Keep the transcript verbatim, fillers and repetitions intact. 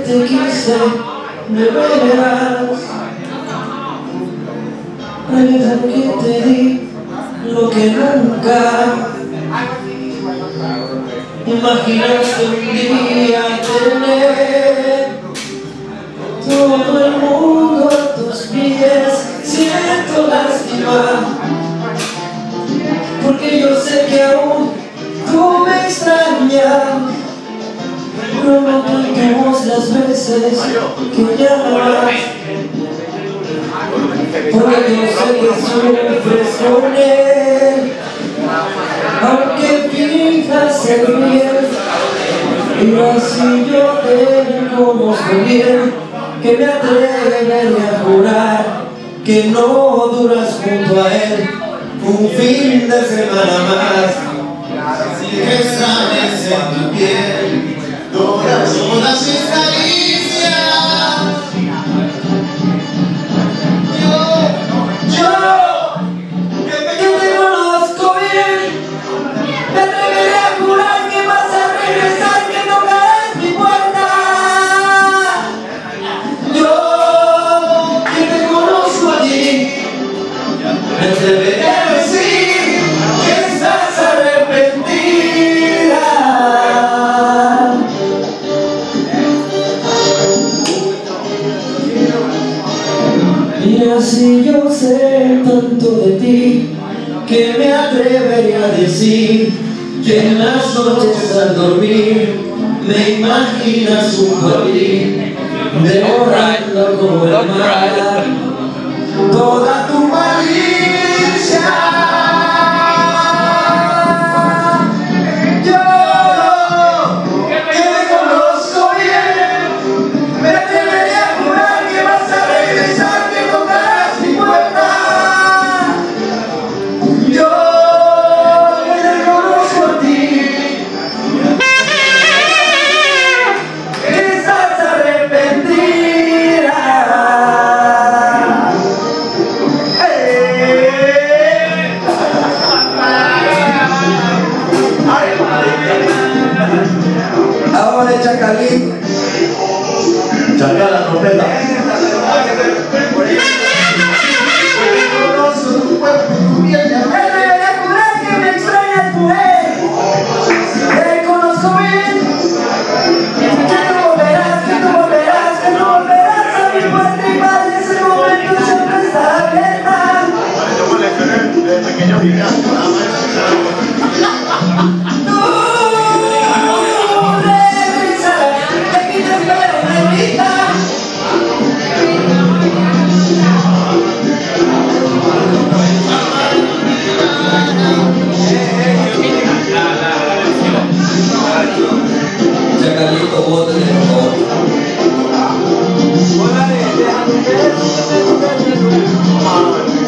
te quise, me verás. Recuerda que te di lo que nunca imaginaste un día tener. Todo el mundo a tus pies, siento lástima, porque yo sé que aún tú me extrañas. No me contemos las veces que llamas, porque yo sé que sufres con él, aunque finjas el bien. Y así yo te conozco bien, que me atrevería a jurar que no duras junto a él un fin de semana más. Así que extrañes en tu piel todas mis caricias. Yo, yo, que te, que te conozco bien, me atreveré a jurar que vas a regresar, que tocarás mi puerta. Yo, que te conozco a ti, me atreveré a decir que estás arrepentida. Y así yo sé tanto de ti, que me atrevería a decir que en las noches al dormir me imaginas junto a ti, devorando como el mar Toda tu malicia. Yo, que te conozco bien, me atreveré a jurar que vas a regresar, que tocarás mi puerta. Yo, que te conozco a ti, que estás arrepentida. Ahora el Chacalín, Chacal la trompeta. Conozco tu cuerpo y tu piel. me atreveré a jurar que me extrañas, mujer. Te conozco bien, que no volverás, que no volverás, que no volverás a mi puerta, y más en ese momento siempre estará abierta. Yo coleccioné desde pequeño gigante. Chacalito, bótale, por favor. Hola,